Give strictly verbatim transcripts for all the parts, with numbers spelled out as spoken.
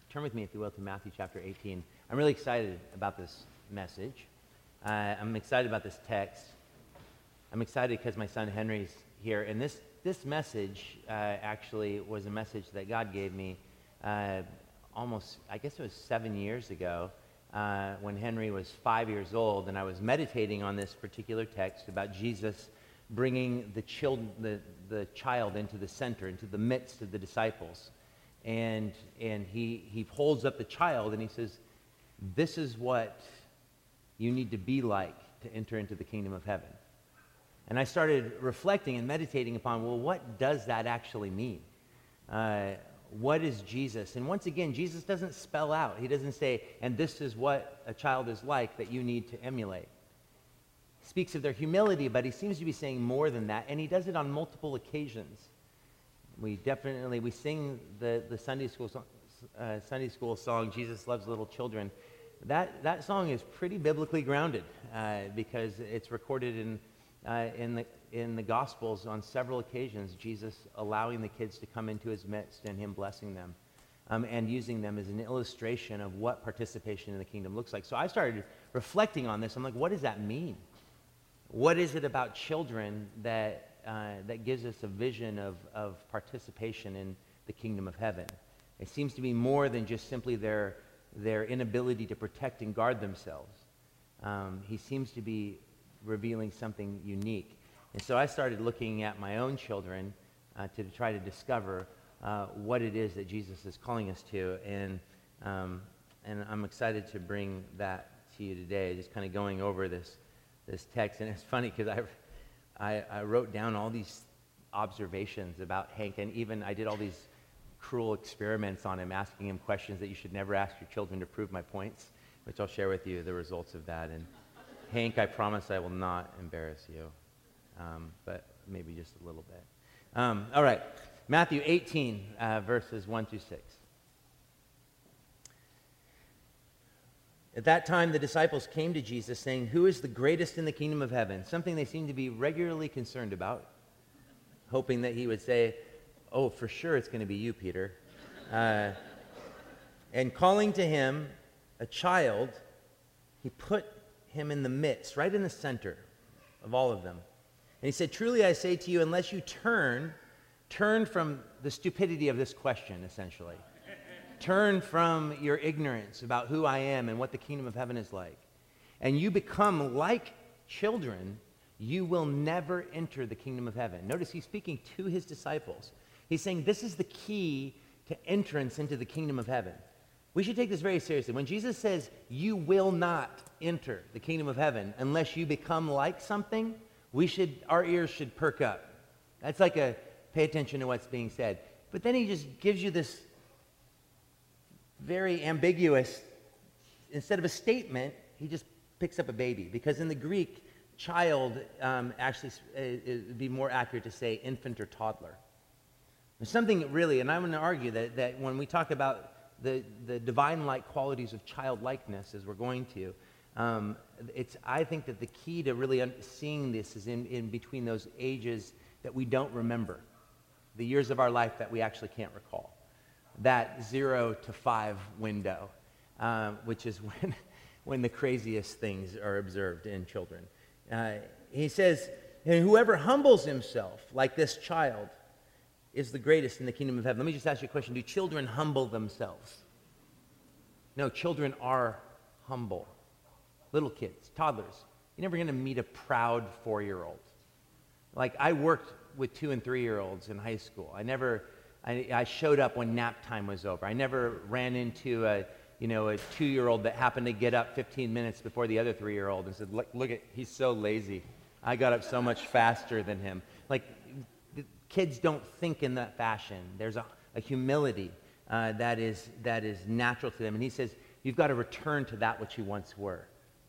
turn with me, if you will, to Matthew chapter eighteen. I'm really excited about this message. Uh, I'm excited about this text. I'm excited because my son Henry's here, and this this message uh, actually was a message that God gave me uh, almost, I guess it was seven years ago, uh, when Henry was five years old, and I was meditating on this particular text about Jesus bringing the, child, the, the child into the center, into the midst of the disciples. And, and he, he holds up the child and he says, this is what you need to be like to enter into the kingdom of heaven. And I started reflecting and meditating upon, well, what does that actually mean? Uh, what is Jesus? And once again, Jesus doesn't spell out. He doesn't say, and this is what a child is like that you need to emulate. He speaks of their humility, but he seems to be saying more than that, and he does it on multiple occasions. We definitely, we sing the, the Sunday school song, uh, Sunday school song, Jesus Loves Little Children. That, that song is pretty biblically grounded uh, because it's recorded in Uh, in the in the Gospels on several occasions, Jesus allowing the kids to come into his midst and him blessing them um, and using them as an illustration of what participation in the kingdom looks like. So I started reflecting on this. I'm like, what does that mean? What is it about children that uh, that gives us a vision of, of participation in the kingdom of heaven? It seems to be more than just simply their, their inability to protect and guard themselves. Um, he seems to be revealing something unique. And so I started looking at my own children uh, to try to discover uh, what it is that Jesus is calling us to. And um, and I'm excited to bring that to you today, just kind of going over this this text. And it's funny because I, I, I wrote down all these observations about Hank, and even I did all these cruel experiments on him, asking him questions that you should never ask your children to prove my points, which I'll share with you the results of that. And Hank, I promise I will not embarrass you, um, but maybe just a little bit. Um, all right, Matthew eighteen, uh, verses one through six. At that time, the disciples came to Jesus saying, who is the greatest in the kingdom of heaven? Something they seemed to be regularly concerned about, hoping that he would say, oh, for sure it's going to be you, Peter. Uh, and calling to him a child, he put him in the midst, right in the center of all of them. And he said, truly I say to you, unless you turn, turn from the stupidity of this question, essentially. Turn from your ignorance about who I am and what the kingdom of heaven is like. And you become like children, you will never enter the kingdom of heaven. Notice he's speaking to his disciples. He's saying this is the key to entrance into the kingdom of heaven. We should take this very seriously. When Jesus says, you will not enter the kingdom of heaven unless you become like something, we should, our ears should perk up. That's like a, pay attention to what's being said. But then he just gives you this very ambiguous, instead of a statement, he just picks up a baby. Because in the Greek, child um, actually, it would be more accurate to say infant or toddler. There's something really, and I'm going to argue that, that when we talk about The, the divine-like qualities of childlikeness, as we're going to, um, it's, I think that the key to really un- seeing this is in, in between those ages that we don't remember, the years of our life that we actually can't recall, that zero to five window, um, which is when, when the craziest things are observed in children. Uh, he says, and whoever humbles himself like this child is the greatest in the kingdom of heaven. Let me just ask you a question. Do children humble themselves? No, children are humble. Little kids, toddlers. You're never going to meet a proud four-year-old. Like, I worked with two- and three-year-olds in high school. I never, I, I showed up when nap time was over. I never ran into a, you know, a two-year-old that happened to get up fifteen minutes before the other three-year-old and said, look, look at, he's so lazy. I got up so much faster than him. Like, kids don't think in that fashion. There's a, a humility uh, that is that is natural to them. And he says, you've got to return to that which you once were.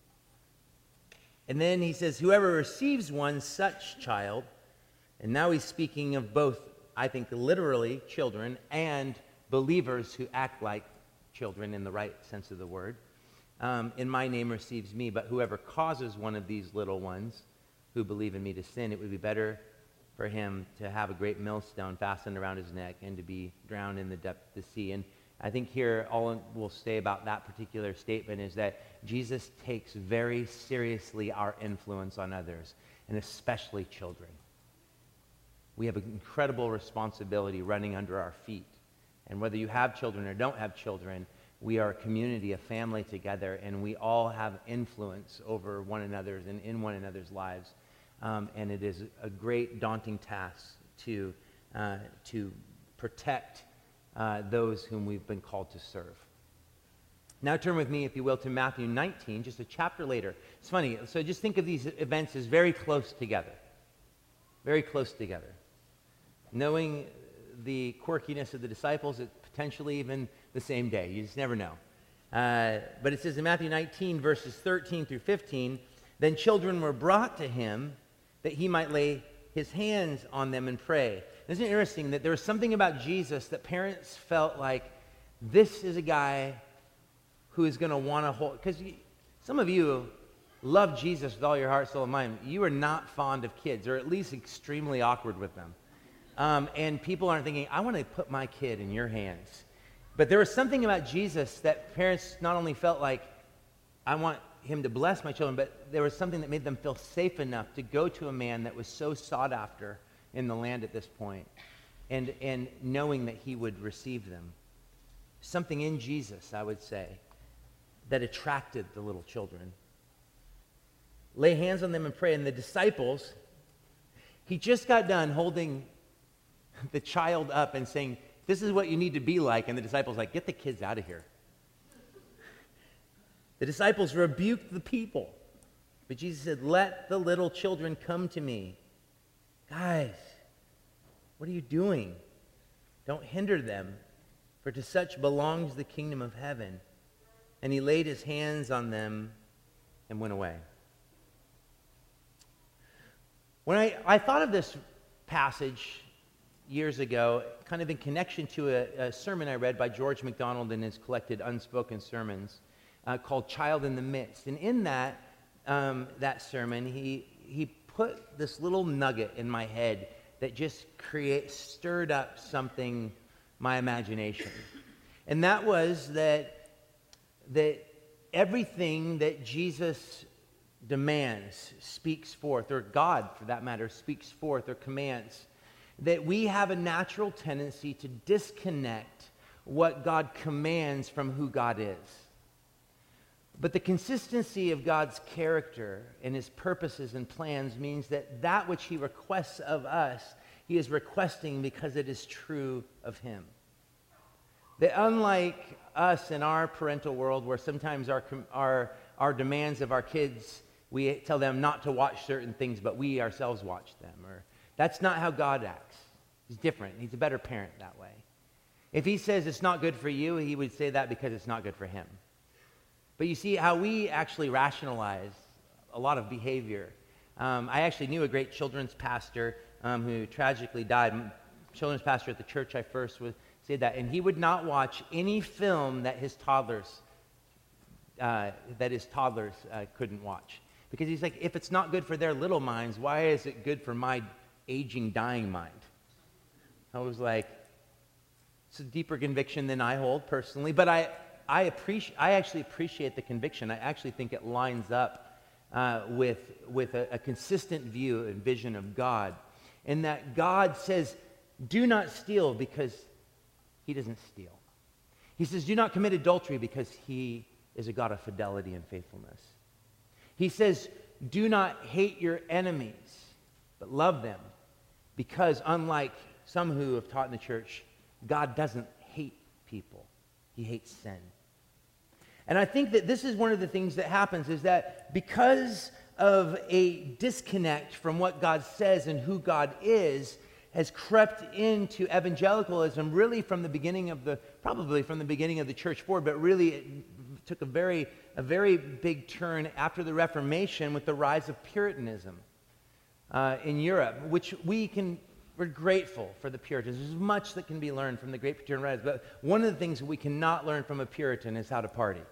And then he says, whoever receives one such child, and now he's speaking of both, I think, literally children and believers who act like children in the right sense of the word, um, in my name receives me. But whoever causes one of these little ones who believe in me to sin, it would be better for him to have a great millstone fastened around his neck and to be drowned in the depth of the sea. And I think here all we'll say about that particular statement is that Jesus takes very seriously our influence on others, and especially children. We have an incredible responsibility running under our feet. And whether you have children or don't have children, we are a community, a family together, and we all have influence over one another's and in one another's lives. Um, and it is a great daunting task to, uh, to protect uh, those whom we've been called to serve. Now turn with me, if you will, to Matthew nineteen, just a chapter later. It's funny, so just think of these events as very close together. Very close together. Knowing the quirkiness of the disciples, it's potentially even the same day. You just never know. Uh, but it says in Matthew nineteen, verses thirteen through fifteen, then children were brought to him that he might lay his hands on them and pray. Isn't it interesting that there was something about Jesus that parents felt like, this is a guy who is going to want to hold, because some of you love Jesus with all your heart, soul, and mind. You are not fond of kids, or at least extremely awkward with them. Um, and people aren't thinking, I want to put my kid in your hands. But there was something about Jesus that parents not only felt like, I want him to bless my children, but there was something that made them feel safe enough to go to a man that was so sought after in the land at this point, and, and knowing that he would receive them. Something in Jesus, I would say, that attracted the little children. Lay hands on them and pray. And the disciples, he just got done holding the child up and saying, this is what you need to be like. And the disciples like, get the kids out of here. The disciples rebuked the people. But Jesus said, let the little children come to me. Guys, what are you doing? Don't hinder them, for to such belongs the kingdom of heaven. And he laid his hands on them and went away. When I, I thought of this passage years ago, kind of in connection to a, a sermon I read by George MacDonald in his collected unspoken sermons uh, called Child in the Midst. And in that, um, that sermon, he, he put this little nugget in my head that just create, stirred up something, my imagination. And that was that that everything that Jesus demands, speaks forth, or God, for that matter, speaks forth or commands, that we have a natural tendency to disconnect what God commands from who God is. But the consistency of God's character and his purposes and plans means that that which he requests of us, he is requesting because it is true of him. That unlike us in our parental world, where sometimes our, our, our demands of our kids, we tell them not to watch certain things, but we ourselves watch them. Or that's not how God acts. He's different. He's a better parent that way. If he says it's not good for you, he would say that because it's not good for him. But you see how we actually rationalize a lot of behavior. Um, I actually knew a great children's pastor um, who tragically died. Children's pastor at the church I first was. Said that, and he would not watch any film that his toddlers uh, that his toddlers uh, couldn't watch, because he's like, if it's not good for their little minds, why is it good for my aging, dying mind? I was like, it's a deeper conviction than I hold personally, but I I appreciate I actually appreciate the conviction. I actually think it lines up uh, with with a, a consistent view and vision of God, in that God says, do not steal because he doesn't steal. He says, do not commit adultery because he is a God of fidelity and faithfulness. He says, do not hate your enemies, but love them, because unlike some who have taught in the church, God doesn't hate people. He hates sin. And I think that this is one of the things that happens, is that because of a disconnect from what God says and who God is, has crept into evangelicalism really from the beginning of the, probably from the beginning of the church forward, but really it took a very, a very big turn after the Reformation with the rise of Puritanism uh, in Europe, which we can, we're grateful for the Puritans. There's much that can be learned from the great Puritan writers, but one of the things we cannot learn from a Puritan is how to party.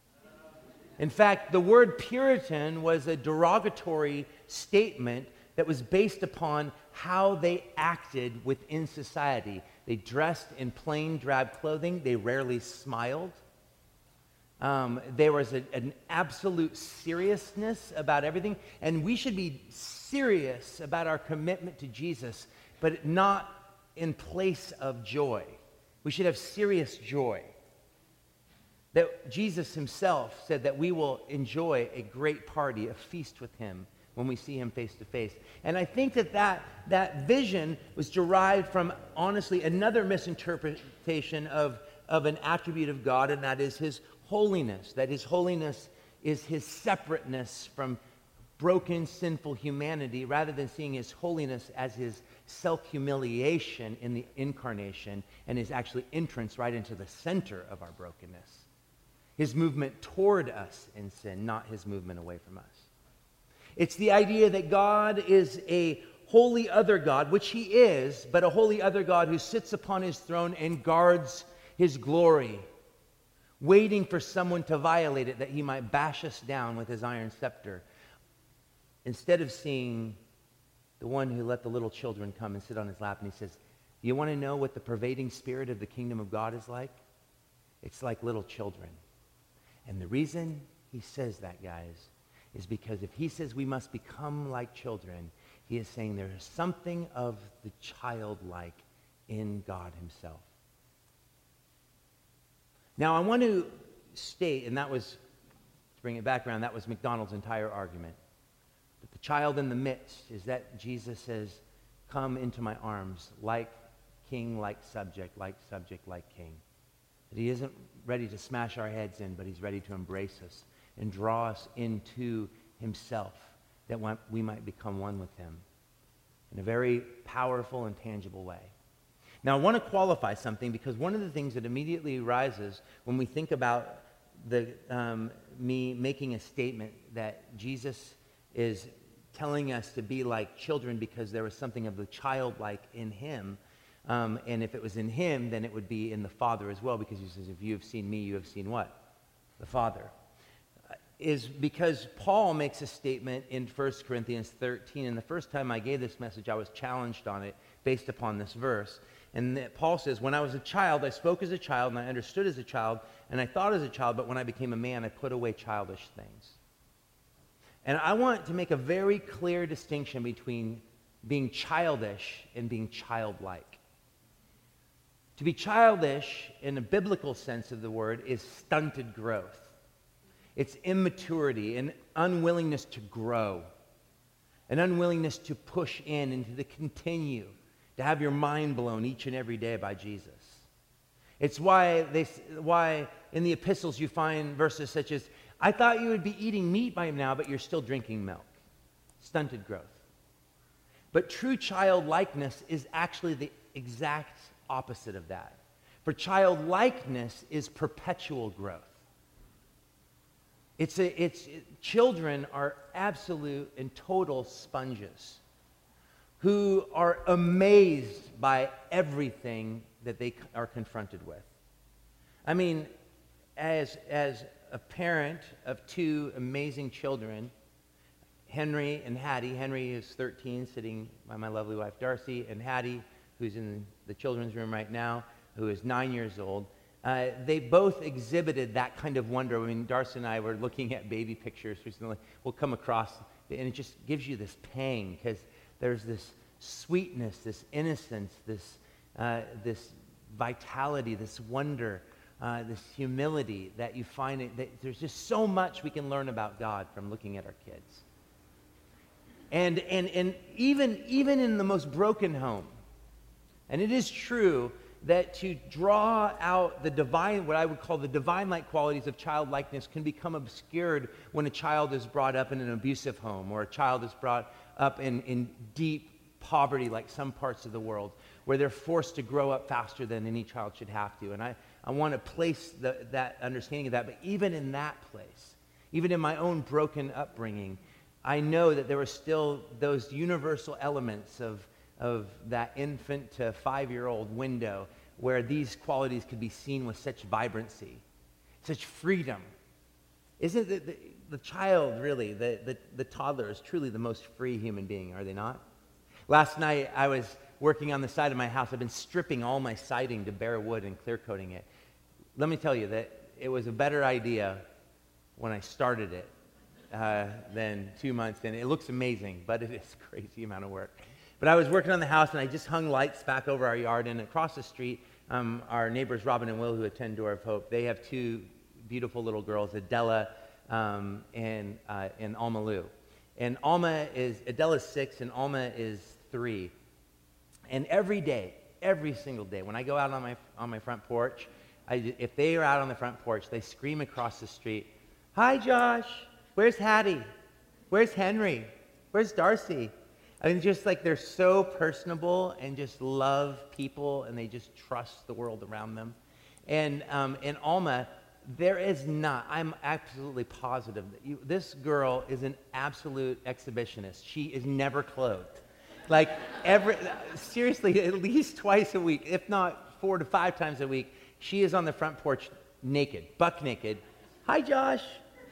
In fact, the word Puritan was a derogatory statement that was based upon how they acted within society. They dressed in plain drab clothing. They rarely smiled. Um, there was a, an absolute seriousness about everything, and we should be serious about our commitment to Jesus, but not in place of joy. We should have serious joy. That Jesus himself said that we will enjoy a great party, a feast with him when we see him face to face. And I think that that, that vision was derived from, honestly, another misinterpretation of, of an attribute of God, and that is his holiness. That his holiness is his separateness from broken, sinful humanity, rather than seeing his holiness as his self-humiliation in the incarnation and his actually entrance right into the center of our brokenness. His movement toward us in sin, not his movement away from us. It's the idea that God is a holy other God, which he is, but a holy other God who sits upon his throne and guards his glory, waiting for someone to violate it that he might bash us down with his iron scepter. Instead of seeing the one who let the little children come and sit on his lap, and he says, "Do you want to know what the pervading spirit of the kingdom of God is like? It's like little children." And the reason he says that, guys, is because if he says we must become like children, he is saying there is something of the childlike in God himself. Now, I want to state, and that was, to bring it back around, that was MacDonald's entire argument. That the child in the midst is that Jesus says, "Come into my arms, like king, like subject, like subject, like king." That he isn't ready to smash our heads in, but he's ready to embrace us and draw us into himself, that we might become one with him in a very powerful and tangible way. Now, I want to qualify something, because one of the things that immediately arises when we think about the, um, me making a statement that Jesus is telling us to be like children because there was something of the childlike in him, um, and if it was in him, then it would be in the Father as well, because he says, "If you have seen me, you have seen" what? The Father. Is because Paul makes a statement in First Corinthians thirteen, and the first time I gave this message, I was challenged on it based upon this verse. And that Paul says, "When I was a child, I spoke as a child, and I understood as a child, and I thought as a child, but when I became a man, I put away childish things." And I want to make a very clear distinction between being childish and being childlike. To be childish, in a biblical sense of the word, is stunted growth. It's immaturity, an unwillingness to grow, an unwillingness to push in and to continue, to have your mind blown each and every day by Jesus. It's why they, why in the epistles you find verses such as, "I thought you would be eating meat by now, but you're still drinking milk." Stunted growth. But true childlikeness is actually the exact opposite of that. For childlikeness is perpetual growth. It's a, it's, it, children are absolute and total sponges who are amazed by everything that they are confronted with. I mean, as, as a parent of two amazing children, Henry and Hattie. Henry is thirteen, sitting by my lovely wife Darcy, and Hattie, who's in the children's room right now, who is nine years old. Uh, they both exhibited that kind of wonder. I mean, Darcy and I were looking at baby pictures recently. We'll come across, and it just gives you this pang, because there's this sweetness, this innocence, this, uh, this vitality, this wonder, uh, this humility that you find. It, that there's just so much we can learn about God from looking at our kids. And, and, and even, even in the most broken home, and it is true that to draw out the divine, what I would call the divine-like qualities of childlikeness, can become obscured when a child is brought up in an abusive home, or a child is brought up in, in deep poverty, like some parts of the world, where they're forced to grow up faster than any child should have to. And I, I want to place the, that understanding of that. But even in that place, even in my own broken upbringing, I know that there were still those universal elements of of that infant to five-year-old window where these qualities could be seen with such vibrancy, such freedom. Isn't the, the, the child really, the, the, the toddler is truly the most free human being, are they not? Last night I was working on the side of my house. I've been stripping all my siding to bare wood and clear coating it. Let me tell you that it was a better idea when I started it uh, than two months in. It looks amazing, but it is a crazy amount of work. But I was working on the house, and I just hung lights back over our yard, and across the street, um, our neighbors Robin and Will, who attend Door of Hope, they have two beautiful little girls, Adela um, and, uh, and Alma Lou. And Alma is, Adela's six, and Alma is three. And every day, every single day, when I go out on my, on my front porch, I, if they are out on the front porch, they scream across the street, "Hi, Josh. Where's Hattie? Where's Henry? Where's Darcy?" I mean, just like they're so personable and just love people, and they just trust the world around them. And um, and Alma, there is not, I'm absolutely positive that you, this girl is an absolute exhibitionist. She is never clothed. Like every, seriously, at least twice a week, if not four to five times a week, she is on the front porch naked, buck naked. "Hi, Josh."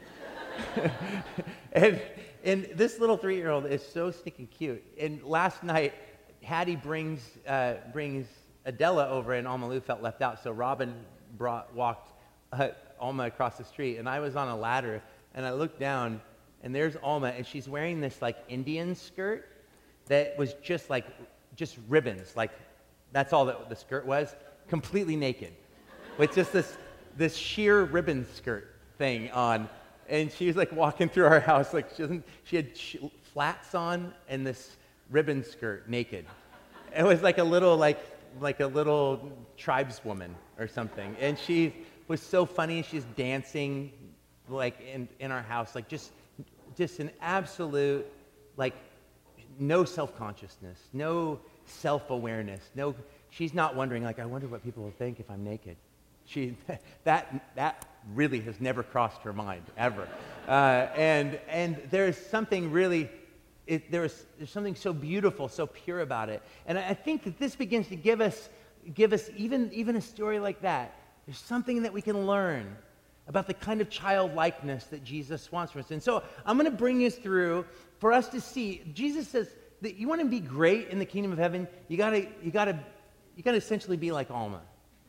and and this little three-year-old is so stinking cute. And last night, Hattie brings uh, brings Adela over, and Alma Lou felt left out. So Robin brought walked uh, Alma across the street, and I was on a ladder, and I looked down, and there's Alma, and she's wearing this like Indian skirt that was just like just ribbons, like that's all that the skirt was, completely naked, with just this this sheer ribbon skirt thing on. And she was like walking through our house, like she doesn't. She had sh- flats on and this ribbon skirt, naked. It was like a little, like like a little tribeswoman or something. And she was so funny. She's dancing, like in in our house, like just just an absolute, like no self-consciousness, no self-awareness, no. She's not wondering, like, I wonder what people will think if I'm naked. She that that. really has never crossed her mind ever, uh, and and there's something really, it, there's there's something so beautiful, so pure about it, and I think that this begins to give us give us even even a story like that. There's something that we can learn about the kind of childlikeness that Jesus wants from us, and so I'm going to bring you through for us to see. Jesus says that you want to be great in the kingdom of heaven. You gotta you gotta you gotta essentially be like Alma.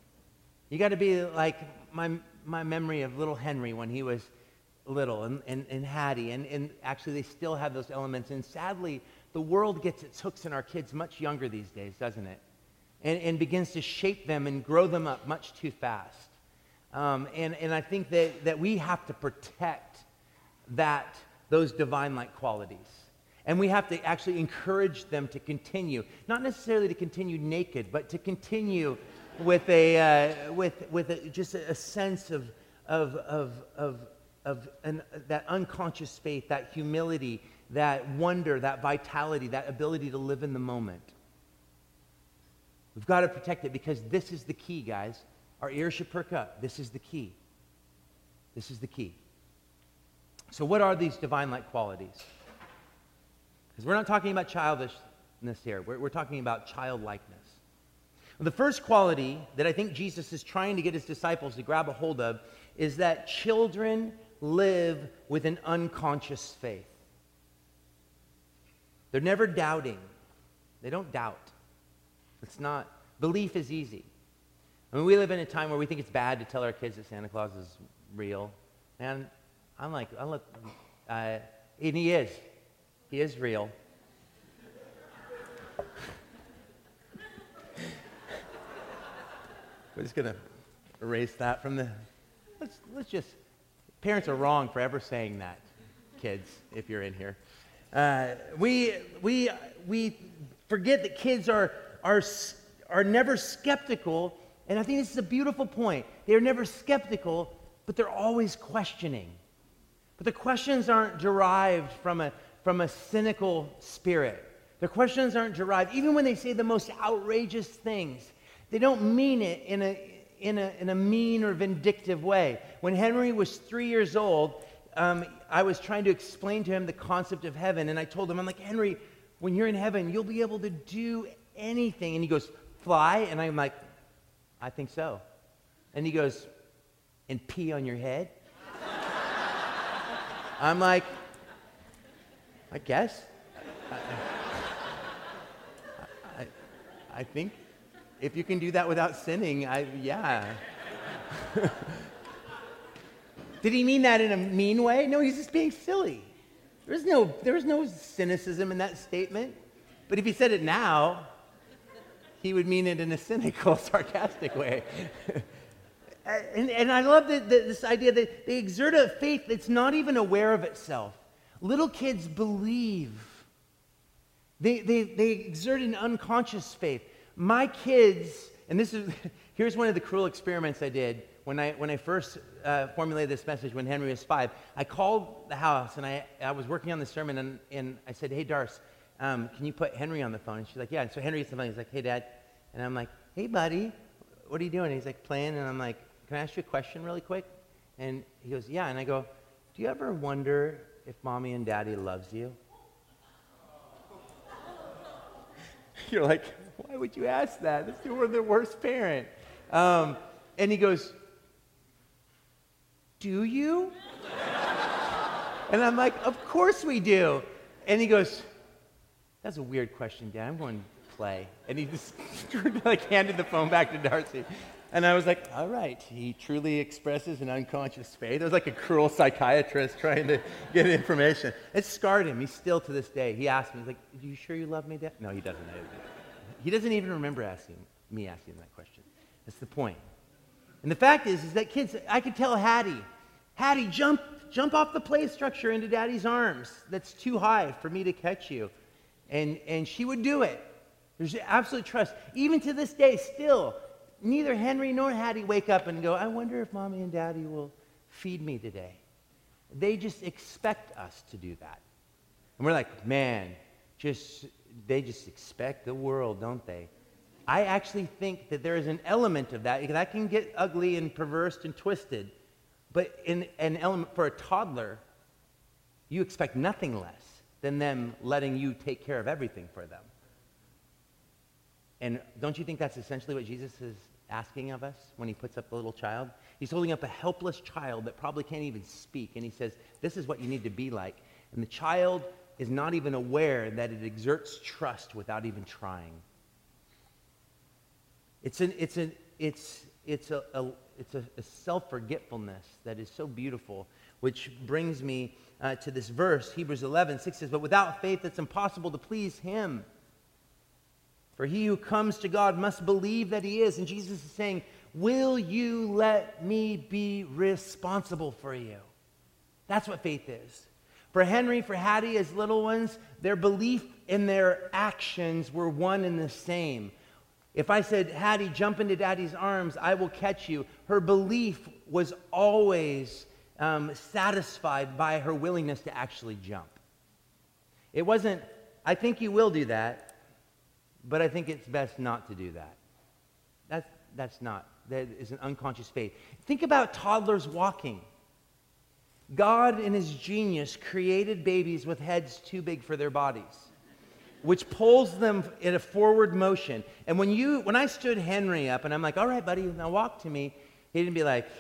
You got to be like my. my memory of little Henry when he was little, and, and, and Hattie, and, and actually they still have those elements. And sadly, the world gets its hooks in our kids much younger these days, doesn't it? And, and begins to shape them and grow them up much too fast. Um, and, and I think that, that we have to protect that, those divine-like qualities. And we have to actually encourage them to continue, not necessarily to continue naked, but to continue with a uh, with with a, just a, a sense of of of of of an, that unconscious faith, that humility, that wonder, that vitality, that ability to live in the moment. We've got to protect it, because this is the key, guys. Our ears should perk up. This is the key. This is the key. So what are these divine-like qualities? Because we're not talking about childishness here. We're, we're talking about childlikeness. The first quality that I think Jesus is trying to get his disciples to grab a hold of is that children live with an unconscious faith. They're never doubting. They don't doubt. It's not, belief is easy. I mean, we live in a time where we think it's bad to tell our kids that Santa Claus is real. And I'm like, I'm like uh, and he is. He is real. We're just going to erase that from the, let's, let's just, parents are wrong for ever saying that, kids, if you're in here. Uh, we, we, we forget that kids are, are, are never skeptical, and I think this is a beautiful point. They're never skeptical, but they're always questioning. But the questions aren't derived from a, from a cynical spirit. The questions aren't derived, even when they say the most outrageous things, they don't mean it in a, in a, in a mean or vindictive way. When Henry was three years old, um, I was trying to explain to him the concept of heaven, and I told him, I'm like, Henry, when you're in heaven, you'll be able to do anything. And he goes, fly? And I'm like, I think so. And he goes, and pee on your head? I'm like, I guess. I, I, I think if you can do that without sinning, I, yeah. Did he mean that in a mean way? No, he's just being silly. There was no, there was no cynicism in that statement. But if he said it now, he would mean it in a cynical, sarcastic way. and, and I love the, the, this idea that they exert a faith that's not even aware of itself. Little kids believe. They, they, they exert an unconscious faith. My kids, and this is, here's one of the cruel experiments I did. When I, when I first uh, formulated this message when Henry was five, I called the house, and I, I was working on the sermon, and, and I said, hey, Darce, um, can you put Henry on the phone? And she's like, yeah. And so Henry gets the phone. He's like, hey, Dad. And I'm like, hey, buddy, what are you doing? And he's like, playing. And I'm like, can I ask you a question really quick? And he goes, yeah. And I go, do you ever wonder if Mommy and Daddy loves you? You're like, why would you ask that? We're the worst parent. Um, and he goes, do you? And I'm like, of course we do. And he goes, that's a weird question, Dad. I'm going to play. And he just like handed the phone back to Darcy. And I was like, all right, he truly expresses an unconscious faith. It was like a cruel psychiatrist trying to get information. It scarred him. He's still to this day. He asked me, he's like, are you sure you love me, Dad? No, he doesn't. He doesn't even remember asking me asking that question. That's the point. And the fact is, is that kids, I could tell Hattie, Hattie, jump, jump off the play structure into Daddy's arms. That's too high for me to catch you. And, and she would do it. There's absolute trust. Even to this day, still, neither Henry nor Hattie wake up and go, I wonder if Mommy and Daddy will feed me today. They just expect us to do that. And we're like, man, just they just expect the world, don't they? I actually think that there is an element of that. That can get ugly and perverse and twisted. But in an element for a toddler, you expect nothing less than them letting you take care of everything for them. And don't you think that's essentially what Jesus is asking of us when he puts up the little child? He's holding up a helpless child that probably can't even speak, and he says, this is what you need to be like. And the child is not even aware that it exerts trust without even trying. It's an it's an it's it's a, a it's a, a self-forgetfulness that is so beautiful, which brings me uh, to this verse, Hebrews eleven six says, but without faith it's impossible to please him. For he who comes to God must believe that he is. And Jesus is saying, will you let me be responsible for you? That's what faith is. For Henry, for Hattie, as little ones, their belief and their actions were one and the same. If I said, Hattie, jump into Daddy's arms, I will catch you, her belief was always um, satisfied by her willingness to actually jump. It wasn't, I think you will do that, but I think it's best not to do that. That's, that's not. That is an unconscious faith. Think about toddlers walking. God, in his genius, created babies with heads too big for their bodies, which pulls them in a forward motion. And when you, when I stood Henry up and I'm like, all right, buddy, now walk to me, he didn't be like,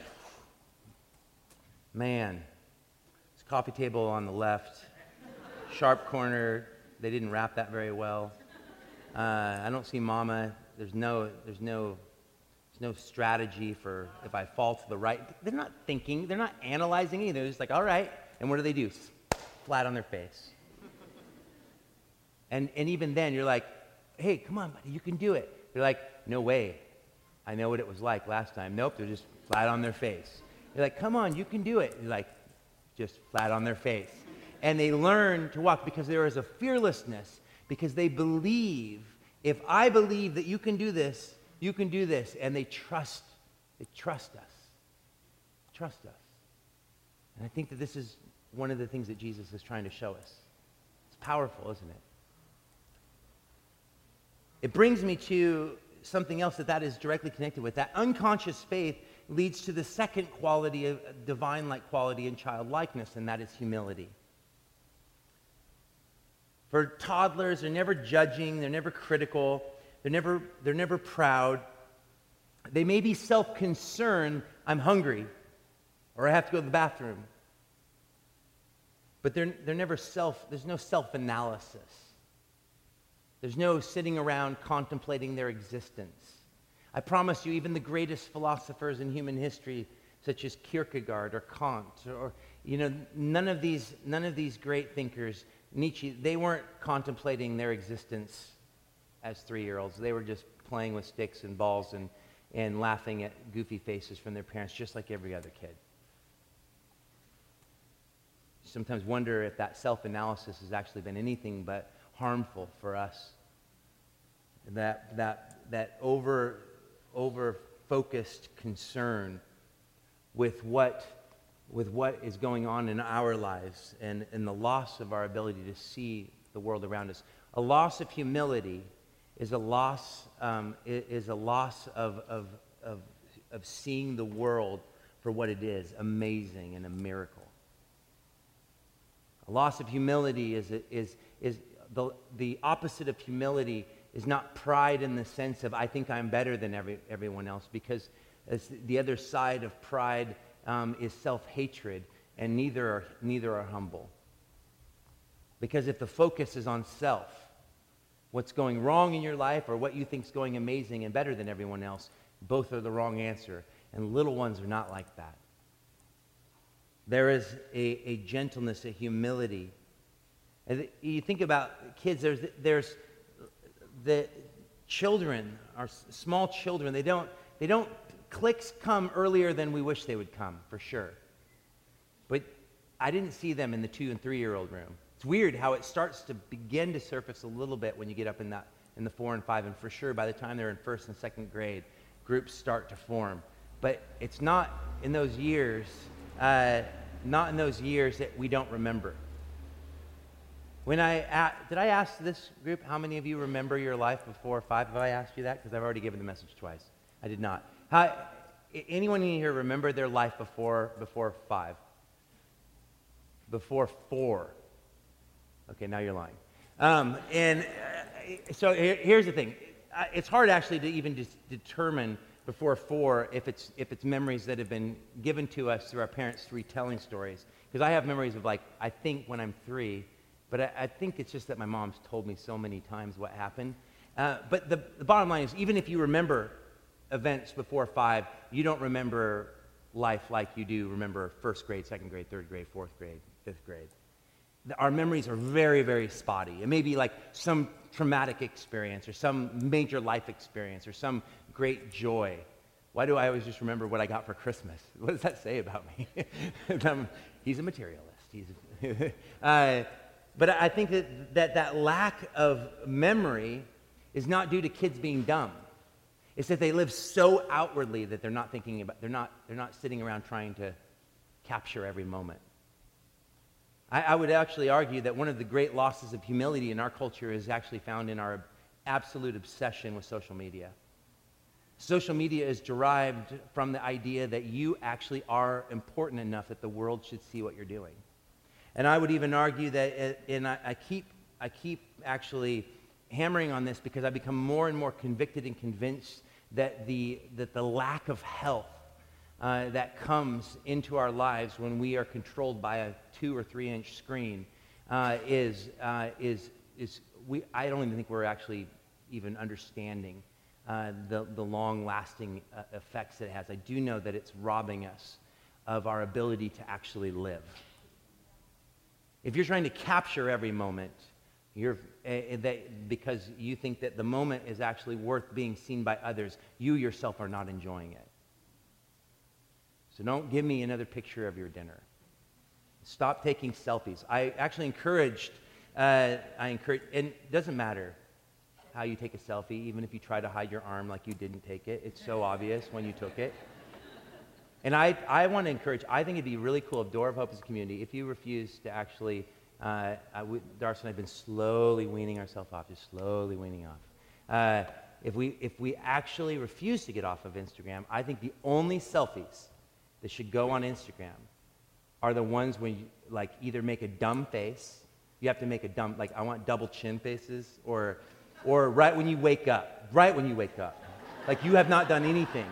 man, this coffee table on the left, sharp corner, they didn't wrap that very well. Uh, I don't see Mama. There's no, there's no, there's no strategy for if I fall to the right. They're not thinking. They're not analyzing either. They're just like, all right. And what do they do? Flat on their face. And and even then, you're like, hey, come on, buddy, you can do it. They're like, no way. I know what it was like last time. Nope, they're just flat on their face. You're like, come on, you can do it. You're like, just flat on their face. And they learn to walk because there is a fearlessness, because they believe, if I believe that you can do this, you can do this. And they trust, they trust us. Trust us. And I think that this is one of the things that Jesus is trying to show us. It's powerful, isn't it? It brings me to something else that that is directly connected with. That unconscious faith leads to the second quality, of divine-like quality in childlikeness, and that is humility. For toddlers, they're never judging, they're never critical, they're never, they're never proud. They may be self-concerned, I'm hungry, or I have to go to the bathroom. But they're, they're never self, there's no self-analysis. There's no sitting around contemplating their existence. I promise you, even the greatest philosophers in human history, such as Kierkegaard or Kant, or, you know, none of these, none of these great thinkers, Nietzsche, they weren't contemplating their existence as three-year-olds. They were just playing with sticks and balls and, and laughing at goofy faces from their parents, just like every other kid. Sometimes wonder if that self-analysis has actually been anything but harmful for us. That, that, that over, over-focused concern with what, with what is going on in our lives and, and the loss of our ability to see the world around us. A loss of humility is a loss, um, is a loss of, of, of, of seeing the world for what it is, amazing and a miracle. A loss of humility is, is, is the, the opposite of humility is not pride in the sense of I think I'm better than every, everyone else, because as the other side of pride um, is self-hatred, and neither are, neither are humble. Because if the focus is on self, what's going wrong in your life or what you think is going amazing and better than everyone else, both are the wrong answer, and little ones are not like that. There is a, a gentleness, a humility. And you think about kids, there's, there's the children, our small children, they don't, they don't, clicks come earlier than we wish they would come, for sure. But I didn't see them in the two and three-year-old room. It's weird how it starts to begin to surface a little bit when you get up in that, in the four and five, and for sure by the time they're in first and second grade, groups start to form. But it's not in those years, uh, not in those years that we don't remember. When I, uh, did I ask this group, how many of you remember your life before five? Have I asked you that? Because I've already given the message twice. I did not. How, anyone in here remember their life before, before five? Before four? Okay, now you're lying. Um, and uh, so here, here's the thing. Uh, it's hard actually to even just determine before four if it's, if it's memories that have been given to us through our parents' retelling stories. Because I have memories of like, I think when I'm three, but I, I think it's just that my mom's told me so many times what happened. Uh, but the, the bottom line is, even if you remember events before five, you don't remember life like you do remember first grade, second grade, third grade, fourth grade, fifth grade. Our memories are very, very spotty. It may be like some traumatic experience or some major life experience or some great joy. Why do I always just remember what I got for Christmas? What does that say about me? um, he's a materialist. He's a uh, but I think that, that that lack of memory is not due to kids being dumb. It's that they live so outwardly that they're not thinking about, they're not, they're not sitting around trying to capture every moment. I, I would actually argue that one of the great losses of humility in our culture is actually found in our absolute obsession with social media. Social media is derived from the idea that you actually are important enough that the world should see what you're doing. And I would even argue that, and I, I keep, I keep actually hammering on this because I become more and more convicted and convinced that the, that the lack of health uh, that comes into our lives when we are controlled by a two or three inch screen uh, is, uh, is, is we, I don't even think we're actually even understanding uh, the, the long-lasting uh, effects that it has. I do know that it's robbing us of our ability to actually live. If you're trying to capture every moment, you're, uh, that, because you think that the moment is actually worth being seen by others, you yourself are not enjoying it. So don't give me another picture of your dinner. Stop taking selfies. I actually encouraged, uh, I encourage, and it doesn't matter how you take a selfie, even if you try to hide your arm like you didn't take it. It's so obvious when you took it. And I, I want to encourage, I think it'd be really cool if Door of Hope as a community, if you refuse to actually, uh, I, we, Darcy and I have been slowly weaning ourselves off, just slowly weaning off. Uh, if we, if we actually refuse to get off of Instagram, I think the only selfies that should go on Instagram are the ones when you, like, either make a dumb face, you have to make a dumb, like, I want double chin faces, or, or right when you wake up, right when you wake up, like you have not done anything.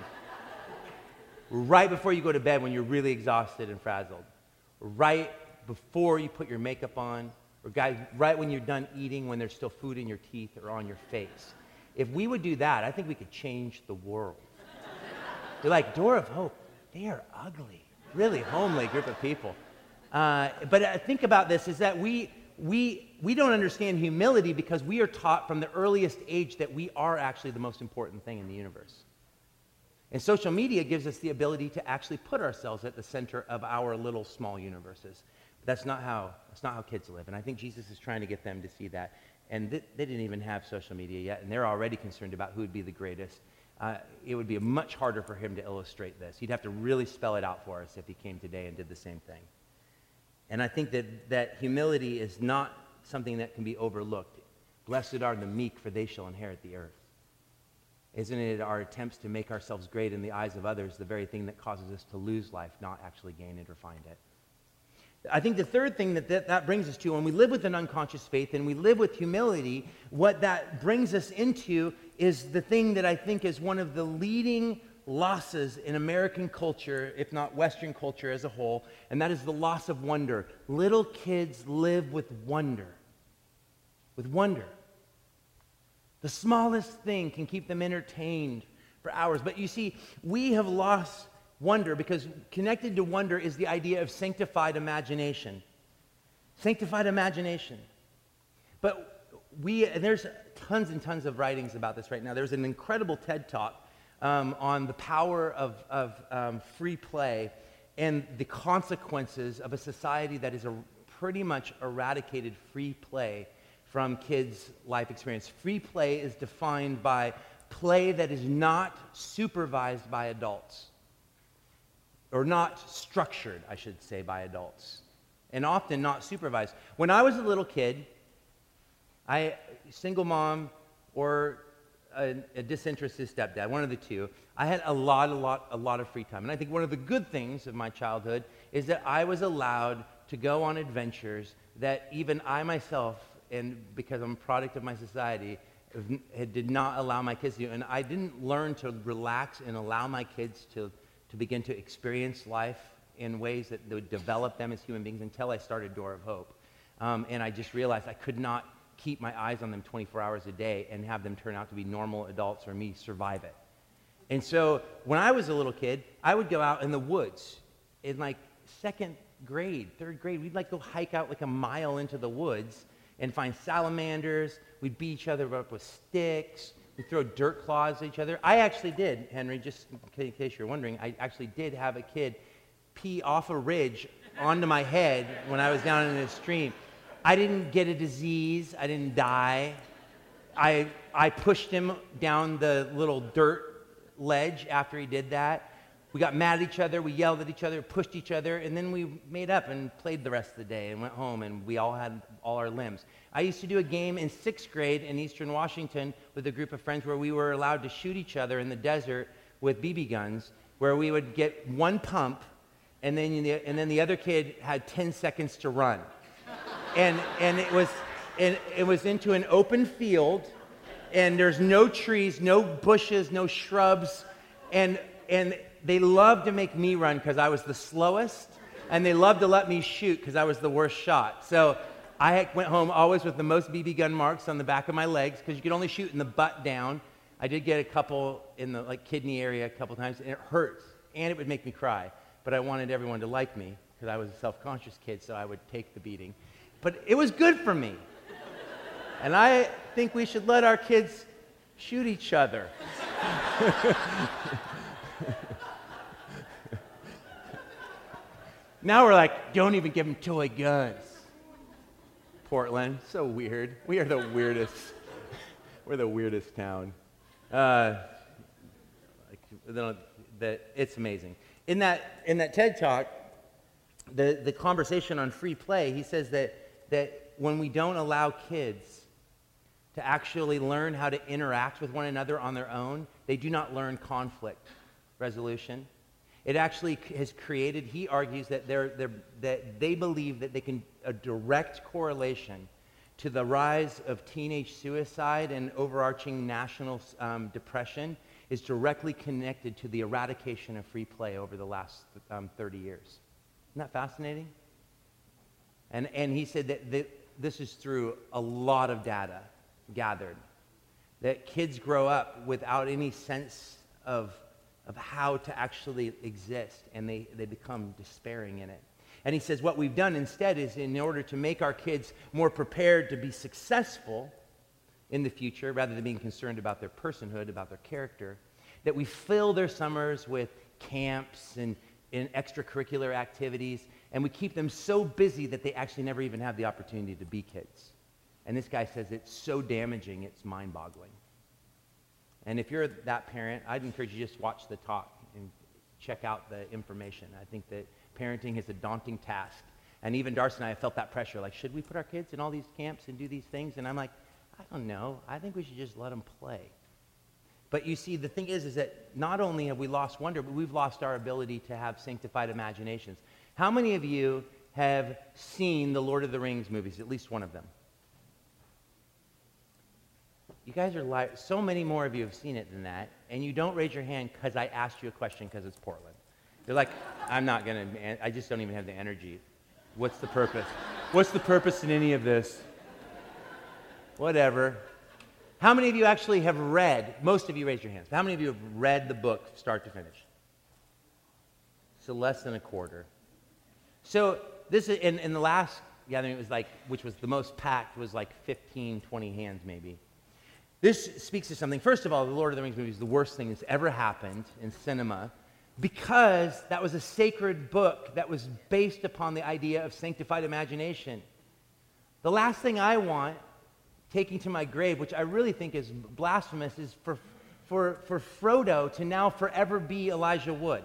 Right before you go to bed when you're really exhausted and frazzled. Right before you put your makeup on. or guys, right when you're done eating, when there's still food in your teeth or on your face. If we would do that, I think we could change the world. They're like, Door of Hope, they are ugly, really homely group of people. Uh, but uh, think about this, is that we, we, we don't understand humility because we are taught from the earliest age that we are actually the most important thing in the universe. And social media gives us the ability to actually put ourselves at the center of our little small universes. But that's not how, that's not how kids live. And I think Jesus is trying to get them to see that. And th- they didn't even have social media yet, and they're already concerned about who would be the greatest. Uh, it would be much harder for him to illustrate this. He'd have to really spell it out for us if he came today and did the same thing. And I think that, that humility is not something that can be overlooked. Blessed are the meek, for they shall inherit the earth. Isn't it our attempts to make ourselves great in the eyes of others the very thing that causes us to lose life, not actually gain it or find it? I think the third thing that, that that brings us to, when we live with an unconscious faith and we live with humility, what that brings us into is the thing that I think is one of the leading losses in American culture, if not Western culture as a whole, and that is the loss of wonder. Little kids live with wonder. With wonder. The smallest thing can keep them entertained for hours. But you see, we have lost wonder because connected to wonder is the idea of sanctified imagination. Sanctified imagination. But we, and there's tons and tons of writings about this right now. There's an incredible TED Talk um, on the power of, of um, free play and the consequences of a society that is a, pretty much eradicated free play from kids' life experience. Free play is defined by play that is not supervised by adults, or not structured, I should say, by adults, and often not supervised. When I was a little kid, I, single mom or a, a disinterested stepdad, one of the two, I had a lot, a lot, a lot of free time. And I think one of the good things of my childhood is that I was allowed to go on adventures that even I myself, and because I'm a product of my society, did not allow my kids to do. And I didn't learn to relax and allow my kids to, to begin to experience life in ways that would develop them as human beings until I started Door of Hope. Um, and I just realized I could not keep my eyes on them twenty-four hours a day and have them turn out to be normal adults or me survive it. And so when I was a little kid, I would go out in the woods in like second grade, third grade. We'd like go hike out like a mile into the woods and find salamanders. We'd beat each other up with sticks. We'd throw dirt claws at each other. I actually did, Henry, just in case you're wondering, I actually did have a kid pee off a ridge onto my head when I was down in the stream. I didn't get a disease. I didn't die. I, I pushed him down the little dirt ledge after he did that. We got mad at each other, we yelled at each other, pushed each other, and then we made up and played the rest of the day and went home, and we all had all our limbs. I used to do a game in sixth grade in Eastern Washington with a group of friends where we were allowed to shoot each other in the desert with B B guns, where we would get one pump, and then the, and then the other kid had ten seconds to run. And, and it was, and it was into an open field, and there's no trees, no bushes, no shrubs, and and they loved to make me run because I was the slowest, and they loved to let me shoot because I was the worst shot. So I went home always with the most B B gun marks on the back of my legs because you could only shoot in the butt down. I did get a couple in the like kidney area a couple times, and it hurts, and it would make me cry. But I wanted everyone to like me because I was a self-conscious kid, so I would take the beating. But it was good for me. And I think we should let our kids shoot each other. Now we're like, don't even give them toy guns. Portland, so weird. We are the weirdest. We're the weirdest town. Uh, like, the, it's amazing. In that in that TED Talk, the, the conversation on free play, he says that that when we don't allow kids to actually learn how to interact with one another on their own, they do not learn conflict resolution. It actually has created, he argues, that, they're, they're, that they believe that they can, a direct correlation to the rise of teenage suicide and overarching national um, depression is directly connected to the eradication of free play over the last um, thirty years. Isn't that fascinating? And, and he said that the, this is through a lot of data gathered, that kids grow up without any sense of, of how to actually exist, and they, they become despairing in it. And he says what we've done instead is, in order to make our kids more prepared to be successful in the future, rather than being concerned about their personhood, about their character, that we fill their summers with camps and, and extracurricular activities, and we keep them so busy that they actually never even have the opportunity to be kids. And this guy says it's so damaging, it's mind-boggling. And if you're that parent, I'd encourage you to just watch the talk and check out the information. I think that parenting is a daunting task. And even Darcy and I have felt that pressure, like, should we put our kids in all these camps and do these things? And I'm like, I don't know. I think we should just let them play. But you see, the thing is, is that not only have we lost wonder, but we've lost our ability to have sanctified imaginations. How many of you have seen the Lord of the Rings movies, at least one of them? You guys are like, so many more of you have seen it than that, and you don't raise your hand because I asked you a question because it's Portland. You're like, I'm not going to, I just don't even have the energy. What's the purpose? What's the purpose in any of this? Whatever. How many of you actually have read, most of you raise your hands, how many of you have read the book start to finish? So less than a quarter. So this is, in, in the last gathering, it was like, which was the most packed, was like fifteen, twenty hands maybe. This speaks to something. First of all, the Lord of the Rings movie is the worst thing that's ever happened in cinema, because that was a sacred book that was based upon the idea of sanctified imagination. The last thing I want taking to my grave, which I really think is blasphemous, is for, for, for Frodo to now forever be Elijah Wood.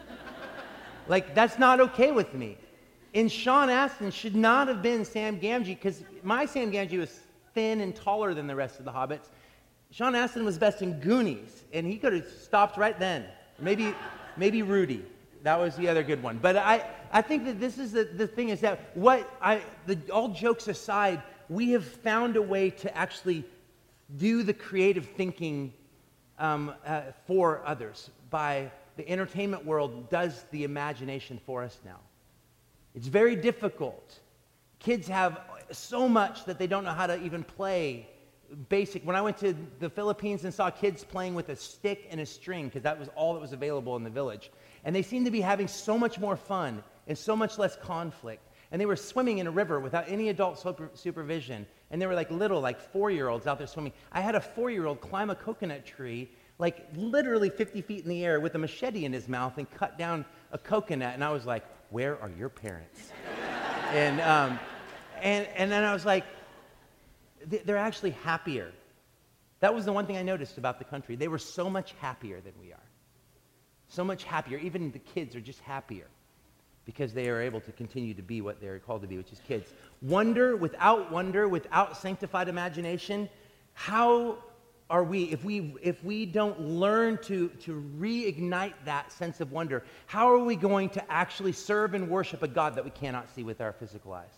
Like, that's not okay with me. And Sean Astin should not have been Sam Gamgee, because my Sam Gamgee was thin and taller than the rest of the hobbits. Sean Astin was best in Goonies, and he could have stopped right then. Maybe, maybe Rudy. That was the other good one. But I, I think that this is the, the thing is that what I, the, all jokes aside, we have found a way to actually do the creative thinking um, uh, for others. By the entertainment world does the imagination for us now. It's very difficult. Kids have so much that they don't know how to even play basic. When I went to the Philippines and saw kids playing with a stick and a string, because that was all that was available in the village, and they seemed to be having so much more fun and so much less conflict. And they were swimming in a river without any adult super- supervision. And they were like little, like four-year-olds out there swimming. I had a four-year-old climb a coconut tree, like literally fifty feet in the air with a machete in his mouth and cut down a coconut. And I was like, where are your parents? and, um, and, and then I was like, they're actually happier. That was the one thing I noticed about the country. They were so much happier than we are. So much happier. Even the kids are just happier, because they are able to continue to be what they're called to be, which is kids. Wonder, without wonder, without sanctified imagination, how are we, if we if we don't learn to, to reignite that sense of wonder, how are we going to actually serve and worship a God that we cannot see with our physical eyes?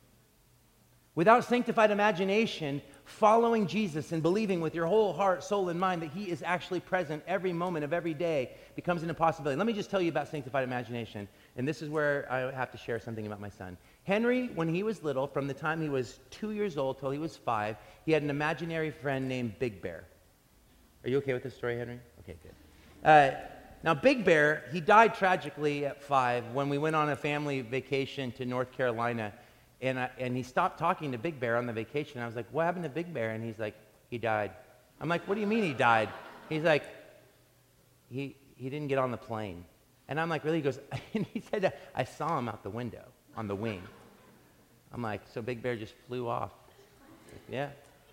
Without sanctified imagination, following Jesus and believing with your whole heart, soul, and mind that he is actually present every moment of every day becomes an impossibility. Let me just tell you about sanctified imagination, and this is where I have to share something about my son. Henry, when he was little, from the time he was two years old till he was five, he had an imaginary friend named Big Bear. Are you okay with this story, Henry? Okay, good. Uh, now, Big Bear, he died tragically at five when we went on a family vacation to North Carolina. And, I, and he stopped talking to Big Bear on the vacation. I was like, what happened to Big Bear? And he's like, he died. I'm like, what do you mean he died? He's like, he, he didn't get on the plane. And I'm like, really? He goes, and he said, I saw him out the window on the wing. I'm like, so Big Bear just flew off? Yeah.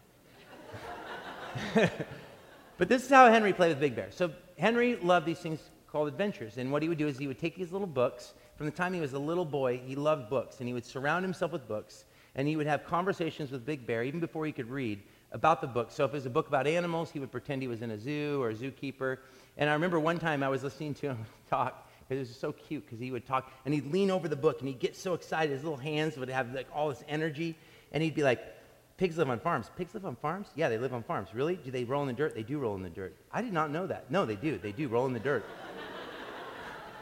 But this is how Henry played with Big Bear. So Henry loved these things called adventures. And what he would do is he would take these little books. From the time he was a little boy, he loved books, and he would surround himself with books, and he would have conversations with Big Bear, even before he could read, about the book. So if it was a book about animals, he would pretend he was in a zoo or a zookeeper. And I remember one time I was listening to him talk, because it was so cute, because he would talk, and he'd lean over the book, and he'd get so excited. His little hands would have like all this energy, and he'd be like, pigs live on farms. Pigs live on farms? Yeah, they live on farms. Really? Do they roll in the dirt? They do roll in the dirt. I did not know that. No, they do. They do roll in the dirt.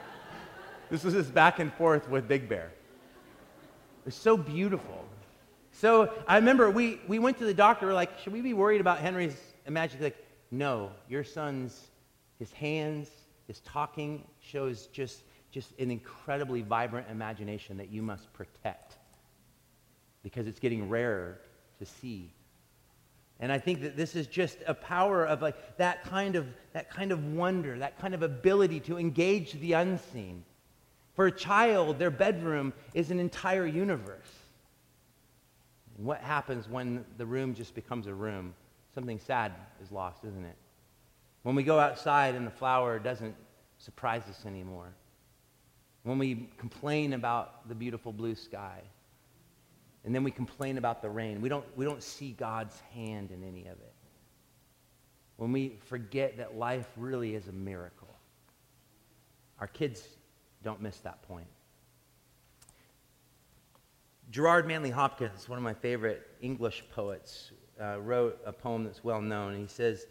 This was this back and forth with Big Bear. It's so beautiful. So I remember we, we went to the doctor. We're like, should we be worried about Henry's imagination? Like, no, your son's, his hands, his talking shows just, just an incredibly vibrant imagination that you must protect because it's getting rarer to see. And I think that this is just a power of like that kind of, that kind of wonder, that kind of ability to engage the unseen. For a child, their bedroom is an entire universe. And what happens when the room just becomes a room? Something sad is lost, isn't it? When we go outside and the flower doesn't surprise us anymore. When we complain about the beautiful blue sky. And then we complain about the rain. We don't, we don't see God's hand in any of it. When we forget that life really is a miracle. Our kids don't miss that point. Gerard Manley Hopkins, one of my favorite English poets, uh, wrote a poem that's well known. He says,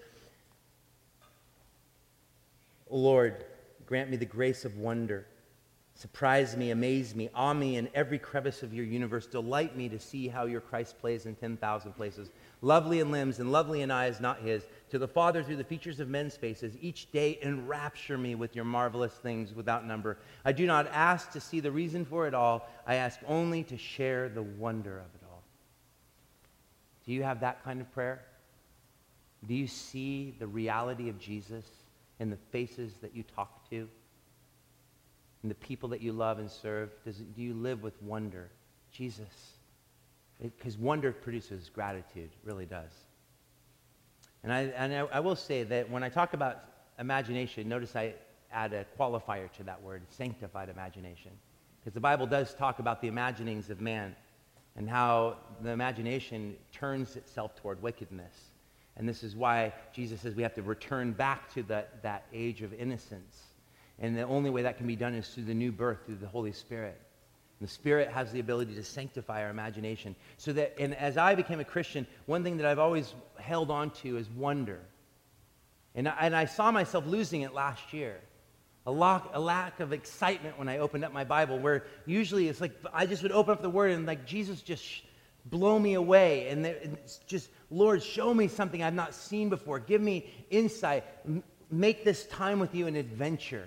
"O Lord, grant me the grace of wonder. Surprise me, amaze me, awe me in every crevice of your universe. Delight me to see how your Christ plays in ten thousand places. Lovely in limbs and lovely in eyes, not his. To the Father through the features of men's faces. Each day enrapture me with your marvelous things without number. I do not ask to see the reason for it all. I ask only to share the wonder of it all." Do you have that kind of prayer? Do you see the reality of Jesus in the faces that you talk to? And the people that you love and serve? Does it, do you live with wonder? Jesus. Because wonder produces gratitude, it really does. And, I, and I, I will say that when I talk about imagination, notice I add a qualifier to that word, sanctified imagination. Because the Bible does talk about the imaginings of man and how the imagination turns itself toward wickedness. And this is why Jesus says we have to return back to that, that age of innocence. And the only way that can be done is through the new birth, through the Holy Spirit. And the Spirit has the ability to sanctify our imagination. So that, and as I became a Christian, one thing that I've always held on to is wonder. And I, and I saw myself losing it last year. A lack, a lack of excitement when I opened up my Bible, where usually it's like I just would open up the Word and like Jesus just sh- blow me away. And it's just, Lord, show me something I've not seen before. Give me insight. M- make this time with you an adventure.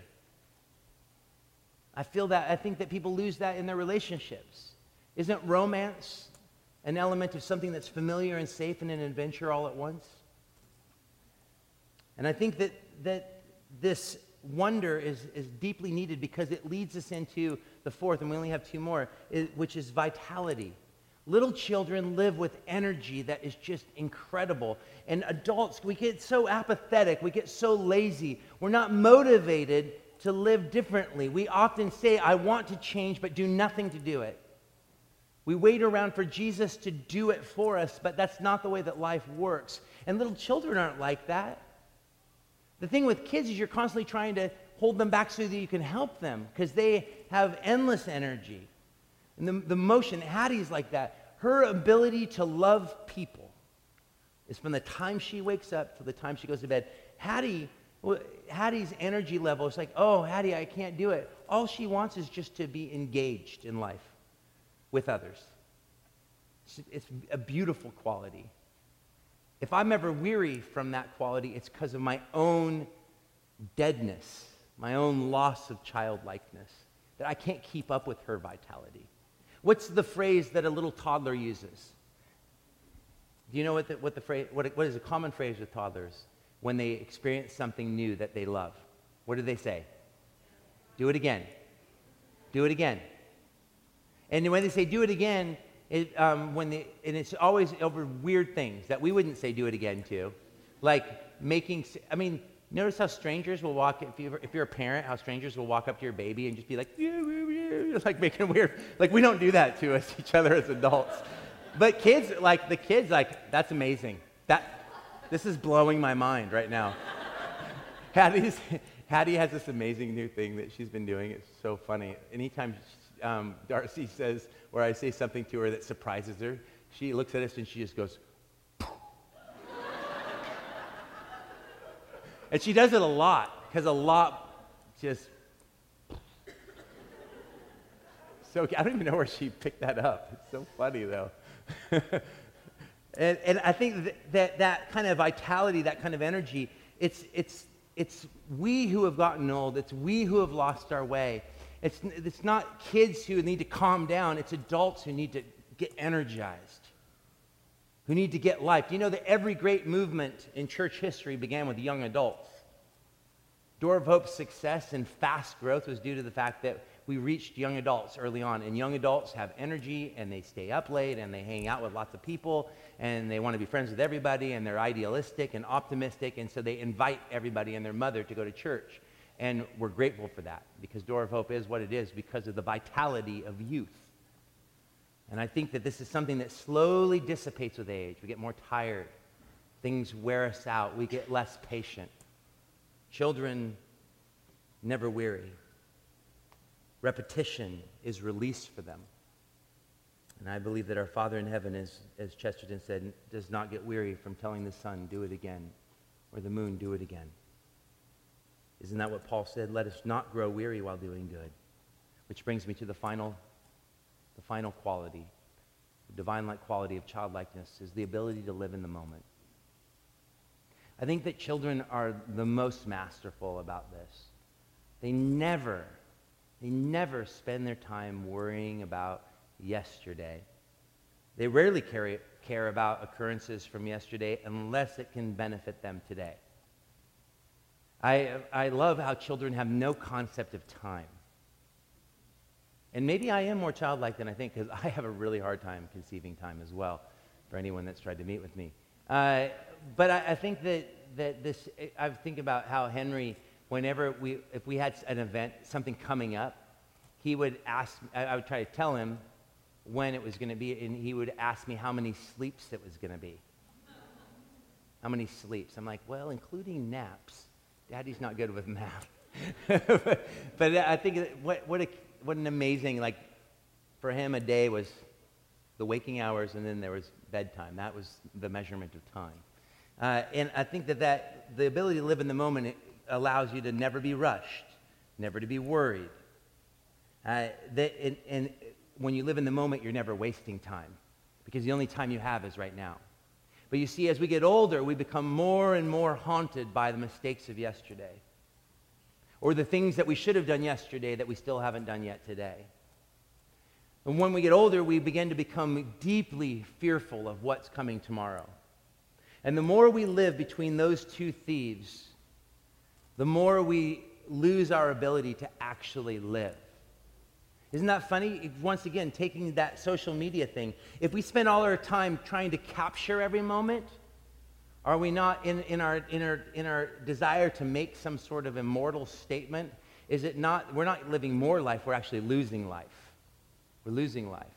I feel that, I think that people lose that in their relationships. Isn't romance an element of something that's familiar and safe and an adventure all at once? And I think that, that this wonder is, is deeply needed because it leads us into the fourth, and we only have two more, which is vitality. Little children live with energy that is just incredible. And adults, we get so apathetic, we get so lazy, we're not motivated to live differently. We often say, I want to change, but do nothing to do it. We wait around for Jesus to do it for us, but that's not the way that life works. And little children aren't like that. The thing with kids is you're constantly trying to hold them back so that you can help them because they have endless energy. And the, the motion, Hattie's like that. Her ability to love people is from the time she wakes up to the time she goes to bed. Hattie Well, Hattie's energy level is like, oh, Hattie, I can't do it. All she wants is just to be engaged in life with others. It's, it's a beautiful quality. If I'm ever weary from that quality, it's because of my own deadness, my own loss of childlikeness, that I can't keep up with her vitality. What's the phrase that a little toddler uses? Do you know what the, what the phrase, what, what is a common phrase with toddlers? When they experience something new that they love. What do they say? Do it again. Do it again. And when they say do it again, it, um, when they, and it's always over weird things that we wouldn't say do it again to. Like making, I mean, notice how strangers will walk, if you're, if you're a parent, how strangers will walk up to your baby and just be like, yeah, yeah, yeah, like making weird, like we don't do that to us, each other as adults. But kids, like the kids, like, that's amazing. That, This is blowing my mind right now. Hattie's, Hattie has this amazing new thing that she's been doing. It's so funny. Anytime um, Darcy says, or I say something to her that surprises her, she looks at us and she just goes, and she does it a lot, because a lot just, so I don't even know where she picked that up. It's so funny, though. and, and I think that, that that kind of vitality, that kind of energy, it's, it's, it's we who have gotten old. It's we who have lost our way. It's, it's not kids who need to calm down. It's adults who need to get energized, who need to get life. Do you know that every great movement in church history began with young adults? Door of Hope's success and fast growth was due to the fact that we reached young adults early on. And young adults have energy, and they stay up late, and they hang out with lots of people, and they want to be friends with everybody, and they're idealistic and optimistic, and so they invite everybody and their mother to go to church. And we're grateful for that, because Door of Hope is what it is because of the vitality of youth. And I think that this is something that slowly dissipates with age. We get more tired. Things wear us out. We get less patient. Children never weary. Repetition is release for them. And I believe that our Father in heaven, is, as Chesterton said, does not get weary from telling the sun, do it again, or the moon, do it again. Isn't that what Paul said? Let us not grow weary while doing good. Which brings me to the final, the final quality, the divine-like quality of childlikeness, is the ability to live in the moment. I think that children are the most masterful about this. They never, they never spend their time worrying about yesterday. They rarely care, care about occurrences from yesterday unless it can benefit them today. I, I love how children have no concept of time. And maybe I am more childlike than I think, because I have a really hard time conceiving time as well, for anyone that's tried to meet with me. Uh, but I, I think that, that this, I think about how Henry, whenever we, if we had an event, something coming up, he would ask, I, I would try to tell him when it was going to be, and he would ask me how many sleeps it was going to be. How many sleeps? I'm like, well, including naps. Daddy's not good with math. but, but I think that what, what, a, what an amazing, like, for him, a day was the waking hours, and then there was bedtime. That was the measurement of time. Uh, and I think that, that the ability to live in the moment, it allows you to never be rushed, never to be worried. Uh, that, and, and when you live in the moment, you're never wasting time, because the only time you have is right now. But you see, as we get older, we become more and more haunted by the mistakes of yesterday, or the things that we should have done yesterday that we still haven't done yet today. And when we get older, we begin to become deeply fearful of what's coming tomorrow. And the more we live between those two thieves, the more we lose our ability to actually live. Isn't that funny? Once again, taking that social media thing, if we spend all our time trying to capture every moment, are we not in, in, our, in, our, in our desire to make some sort of immortal statement? Is it not, we're not living more life, we're actually losing life. We're losing life.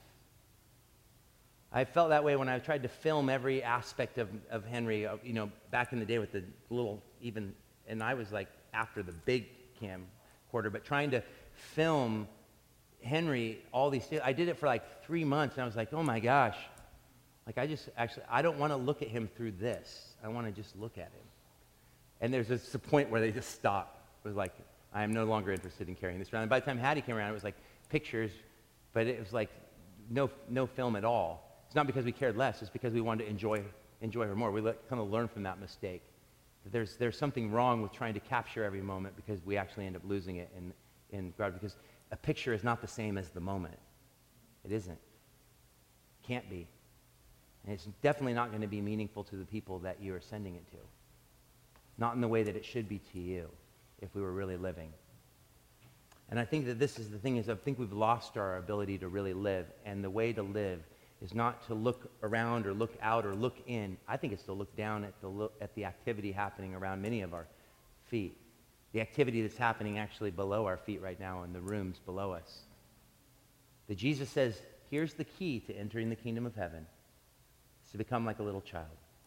I felt that way when I tried to film every aspect of, of Henry, you know, back in the day with the little, even, and I was like after the big camcorder, but trying to film Henry, all these things. I did it for like three months, and I was like, oh my gosh. Like, I just, actually, I don't want to look at him through this. I want to just look at him. And there's just a point where they just stopped. It was like, I am no longer interested in carrying this around. And by the time Hattie came around, it was like pictures, but it was like no, no film at all. It's not because we cared less. It's because we wanted to enjoy, enjoy her more. We let, kind of learn from that mistake. That there's, there's something wrong with trying to capture every moment, because we actually end up losing it in, in God. Because a picture is not the same as the moment. It isn't. Can't be. And it's definitely not going to be meaningful to the people that you are sending it to. Not in the way that it should be to you, if we were really living. And I think that this is the thing, is I think we've lost our ability to really live. And the way to live is not to look around or look out or look in. I think it's to look down at the, look, at the activity happening around many of our feet. The activity that's happening actually below our feet right now in the rooms below us. That Jesus says, here's the key to entering the kingdom of heaven. It's to become like a little child.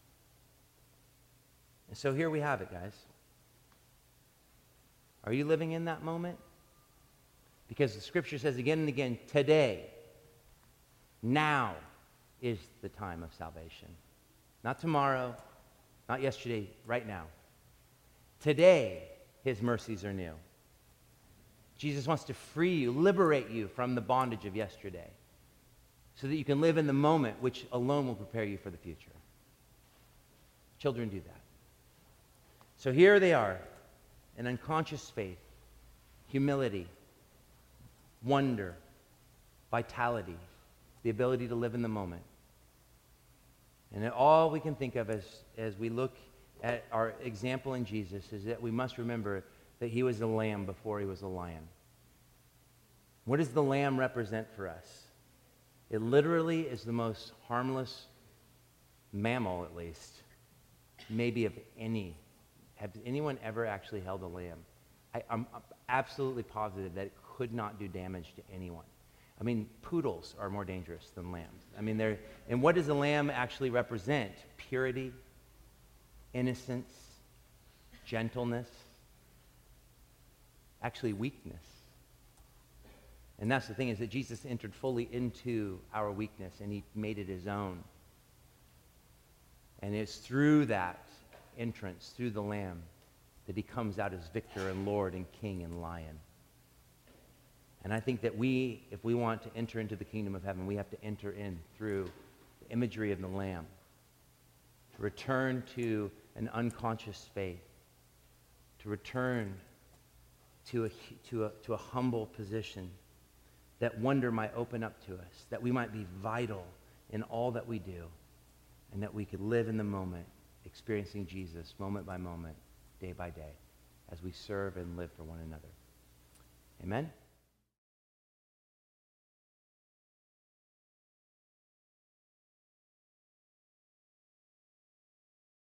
And so here we have it, guys. Are you living in that moment? Because the scripture says again and again, today, now is the time of salvation. Not tomorrow, not yesterday, right now. Today, his mercies are new. Jesus wants to free you, liberate you from the bondage of yesterday. so that you can live in the moment, which alone will prepare you for the future. Children do that. So here they are, an unconscious faith, humility, wonder, vitality, the ability to live in the moment. And all we can think of as, as we look at our example in Jesus is that we must remember that he was a lamb before he was a lion. What does the lamb represent for us? It literally is the most harmless mammal, at least, maybe of any. Has anyone ever actually held a lamb? I, I'm absolutely positive that it could not do damage to anyone. I mean, poodles are more dangerous than lambs. I mean, they're, and what does a lamb actually represent? Purity, innocence, gentleness, actually weakness. And that's the thing, is that Jesus entered fully into our weakness and he made it his own. And it's through that entrance, through the Lamb, that he comes out as victor and Lord and King and Lion. And I think that we, if we want to enter into the kingdom of heaven, we have to enter in through the imagery of the Lamb, to return to an unconscious faith, to return to a, to a, to a humble position, that wonder might open up to us, that we might be vital in all that we do, and that we could live in the moment, experiencing Jesus moment by moment, day by day, as we serve and live for one another. Amen?